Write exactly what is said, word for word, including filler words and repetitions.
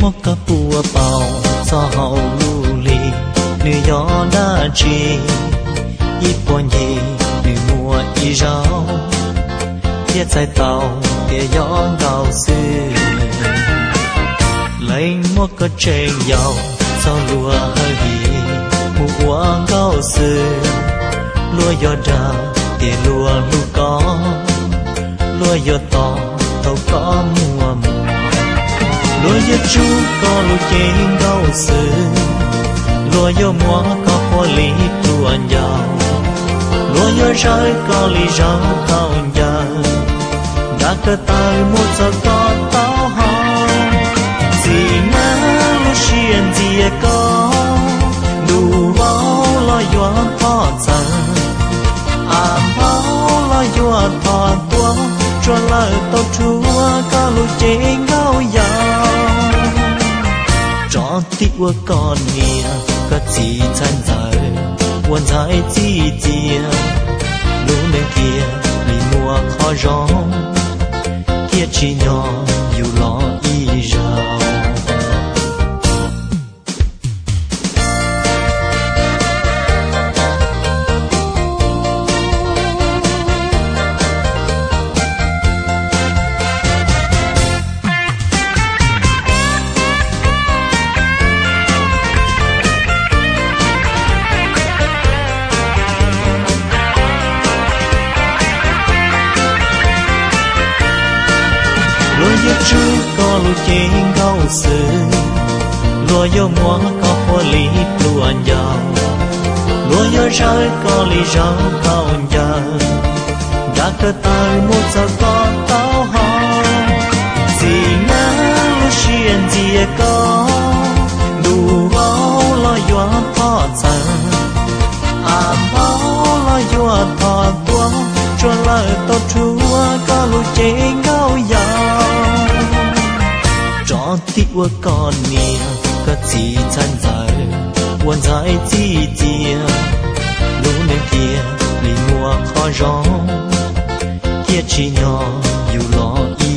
một cặp bùa bào do hậu lưu lì nữ gió đã chi ít buồn gì nữ mùa y rau thiết trái tàu kia gió gào sư lấy một cái trên dầu sau lúa hơi bị mùa gào sư lúa gió ra kia lúa lúa có lúa gió to tàu có mùa mùa lúa gió chú có lúa trên gào sư lúa gió mùa có hoa lý lúa giàu lúa gió rơi có lý rau cao giàu đã cơ tay một giờ có tao hò gì má lúa xiên gì có đủ bao lo gió thọ giờ à bao lo gió thọ tua cho lời tao chúa có lúa trên gạo giàu cho tiếc qua con nia có chỉ chân dài quần dài chỉ chia lũ nơi kia bị mùa khó gió kia chỉ nhỏ dù lo y rào chú có lúa trên gạo sư lúa gió mùa có hoa lý lúa giàu lúa gió rơi có lý rau cao giàu đã cơ tay một giờ có tao hò gì má lúa xiên gì có đủ bao lo gió thọ giờ à bao lo gió thọ tua cho lời tao chúa có lúa trên gạo giàu cho tiếc qua con nia có chỉ chân dài quần dài chỉ chia lũ nơi kia bị mùa khó gió kia chỉ nhỏ dù lo y